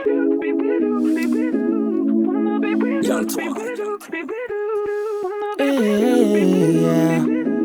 Young Twine. Yeah.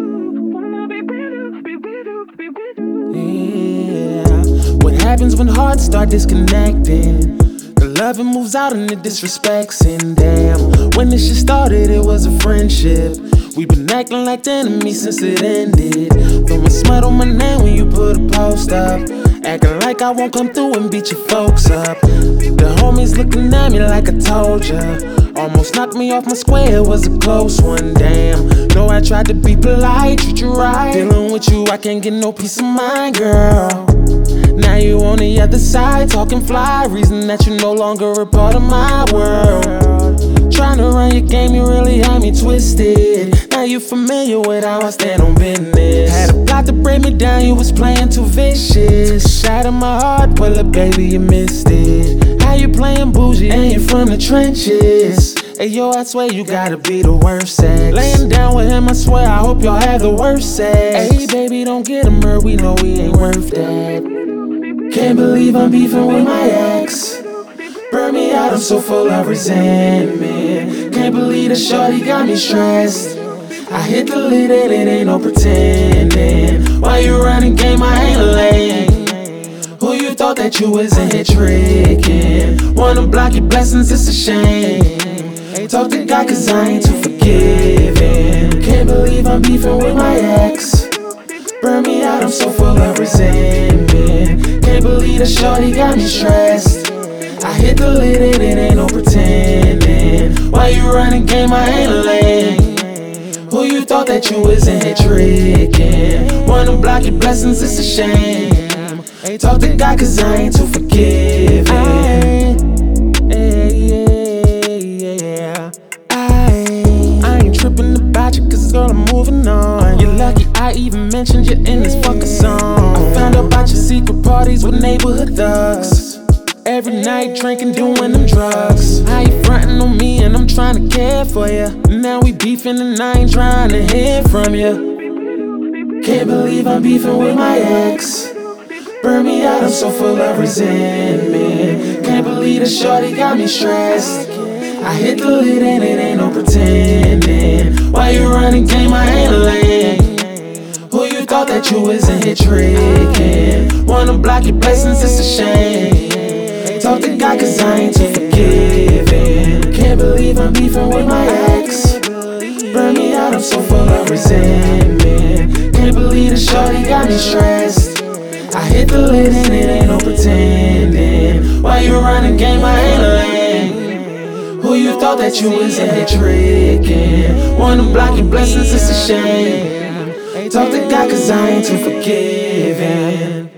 Yeah. What happens when hearts start disconnecting? The loving moves out and it disrespects, and damn, when this shit started, it was a friendship. We been acting like the enemies since it ended. Throwing smut on my name when you put a post up. Acting like I won't come through and beat your folks up. The homies looking at me like I told ya. Almost knocked me off my square, it was a close one, damn. Know I tried to be polite, treat you right. Dealing with you, I can't get no peace of mind, girl. Now you on the other side, talking fly. Reason that you no longer a part of my world. Trying to run your game, you really had me twisted. Now you familiar with how I stand on business. Had a plot to break me down, you was playing too vicious. Shot in my heart, pull up, baby, you missed it. How you playing bougie and you from the trenches? Hey yo, I swear you gotta be the worst sex. Laying down with him, I swear I hope y'all have the worst sex. Hey baby, don't get him hurt, we know we ain't worth that. Can't believe I'm beefing with my ex. Burn me out, I'm so full of resentment. Can't believe the shorty got me stressed. I hit the lid and it ain't no pretending. Why you running game, I ain't lame. Who you thought that you was in here tricking? Wanna block your blessings, it's a shame. Talk to God cause I ain't too forgiving. Can't believe I'm beefing with my ex. Burn me out, I'm so full of resentment. Can't believe the shorty got me stressed. I hit the lid and it ain't no pretending. Why you running game, I ain't lame. Who you thought that you was in here tricking? Wanna block your blessings, it's a shame. Talk to God cause I ain't too forgiving. I ain't tripping about you cause girl I'm moving on. You're lucky I even mentioned you in this fucking song. I found out about your secret parties with neighborhood thugs. Every night drinking, doing them drugs. How you frontin' on me and I'm trying to care for you. Now we beefing and I ain't trying to hear from you. Can't believe I'm beefing with my ex. Burn me out, I'm so full of resentment. Can't believe the shorty got me stressed. I hit the lid and it ain't no pretending. Why you running game, I ain't lame. Who you thought that you was in here tricking? Wanna block your blessings, it's a shame. Talk to God cause I ain't too forgiving. Can't believe I'm beefing with my ex. Burn me out, I'm so full of resentment. Can't believe the shorty got me stressed. I hit the lid and it ain't no pretending. Why you running game, I ain't lame. Who you thought that you was in here tricking? Wanna block your blessings, it's a shame. Talk to God cause I ain't too forgiving.